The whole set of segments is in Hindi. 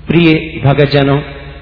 प्रिय भक्तजनों,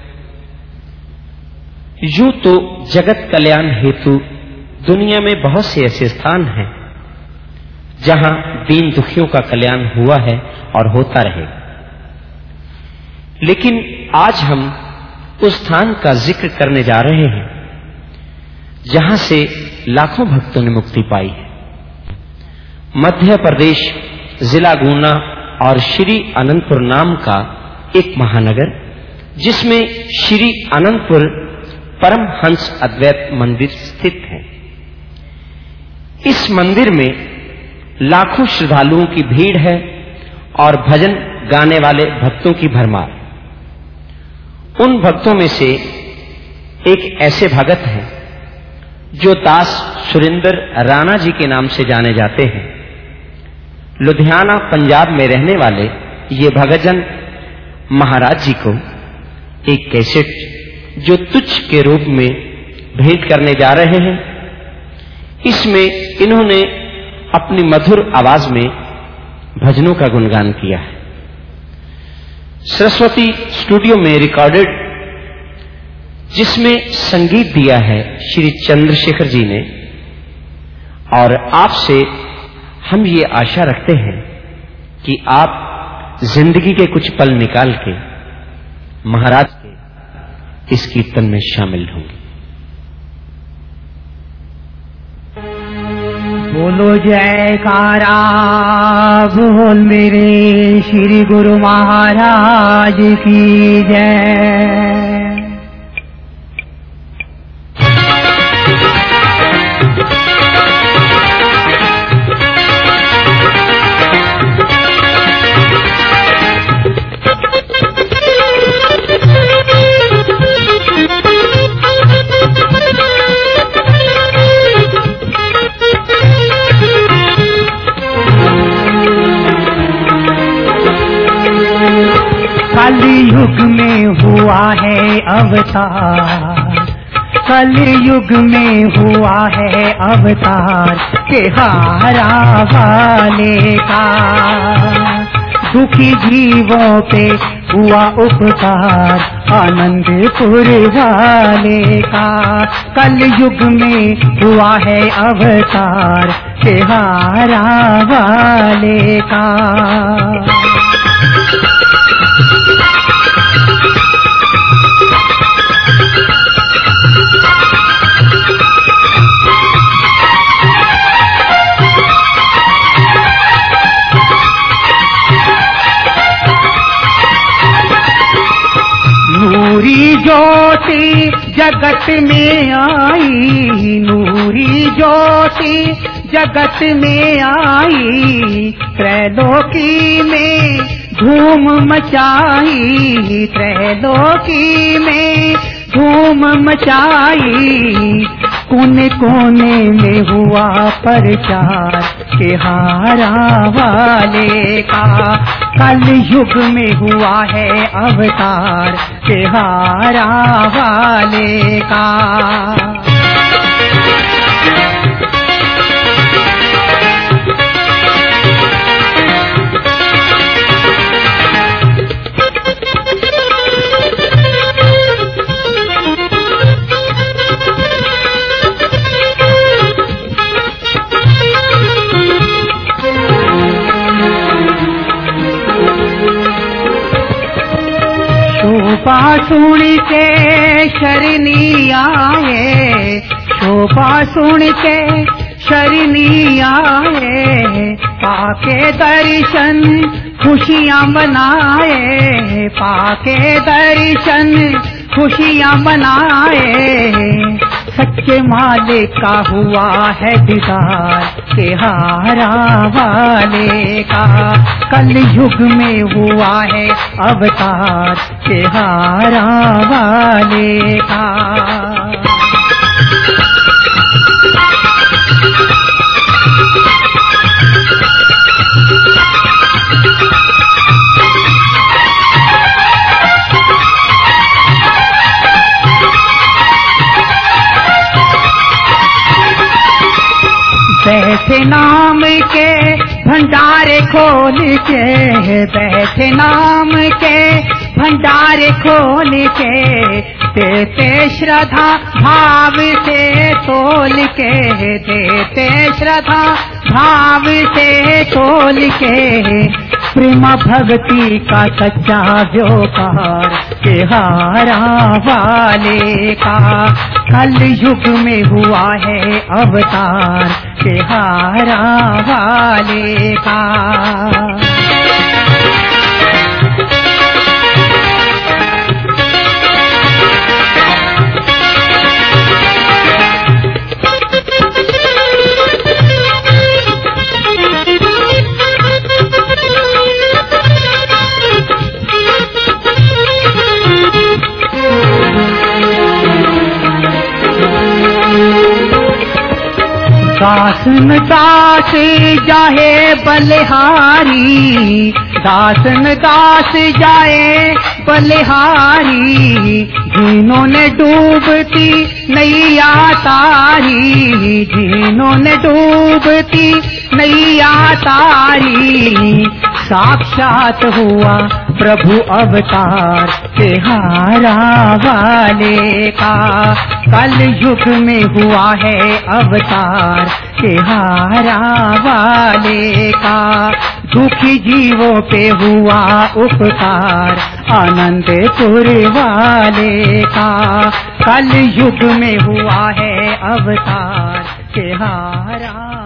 यूं तो जगत कल्याण हेतु दुनिया में बहुत से ऐसे स्थान हैं जहां दीन दुखियों का कल्याण हुआ है और होता रहेगा, लेकिन आज हम उस स्थान का जिक्र करने जा रहे हैं जहां से लाखों भक्तों ने मुक्ति पाई है। मध्य प्रदेश जिला गुना और श्री अनंतपुर नाम का एक महानगर, जिसमें श्री अनंतपुर परमहंस अद्वैत मंदिर स्थित है। इस मंदिर में लाखों श्रद्धालुओं की भीड़ है और भजन गाने वाले भक्तों की भरमार। उन भक्तों में से एक ऐसे भगत हैं जो दास सुरेंद्र राणा जी के नाम से जाने जाते हैं। लुधियाना पंजाब में रहने वाले ये भक्तजन महाराज जी को एक कैसेट जो तुच्छ के रूप में भेंट करने जा रहे हैं, इसमें इन्होंने अपनी मधुर आवाज में भजनों का गुणगान किया है। सरस्वती स्टूडियो में रिकॉर्डेड, जिसमें संगीत दिया है श्री चंद्रशेखर जी ने। और आपसे हम ये आशा रखते हैं कि आप जिंदगी के कुछ पल निकाल के महाराज के इस कीर्तन में शामिल होंगे। बोलो जयकारा बोल मेरे श्री गुरु महाराज की जय। कलयुग में हुआ है अवतार, कलयुग में हुआ है अवतार के हारा वाले का। दुखी जीवों पे हुआ उपकार आनंदपुर वाले का। कलयुग में हुआ है अवतार के हारा वाले का। नूरी ज्योति जगत में आई, नूरी ज्योति जगत में आई, त्रैलोकी में धूम मचाई, त्रैलोकी में धूम मचाई। कोने कोने में हुआ प्रचार के हारा वाले का। कलयुग में हुआ है अवतार के हारा वाले का। शोभा सुन के शरणी आए, शोभा सुन के शरणी आए, पाके दर्शन खुशियाँ मनाए, पाके दर्शन खुशियाँ मनाए। सच्चे मालिक का हुआ है दीदार के हारा वाले का। कलयुग में हुआ है अवतार के हारा वाले का। बैठे नाम के भंडारे खोल के, बैठे नाम के भंडार खोल के देते श्रद्धा भाव से तोल के, देते श्रद्धा भाव से तोल के, प्रेम भक्ति का सच्चा व्यापार तिहारा वाले का, कल युग में हुआ है अवतार तिहारा वाले का। दासन दास जाए बलिहारी, दासन दास जाए बलिहारी, जिन्होंने डूबती नैया तारी, जिन्होंने डूबती नैया तारी, साक्षात हुआ प्रभु अवतार तिहारा वाले का, कल युग में हुआ है अवतार तिहारा वाले का, दुखी जीवों पे हुआ उपकार आनंदपुर वाले का, कल युग में हुआ है अवतार तिहारा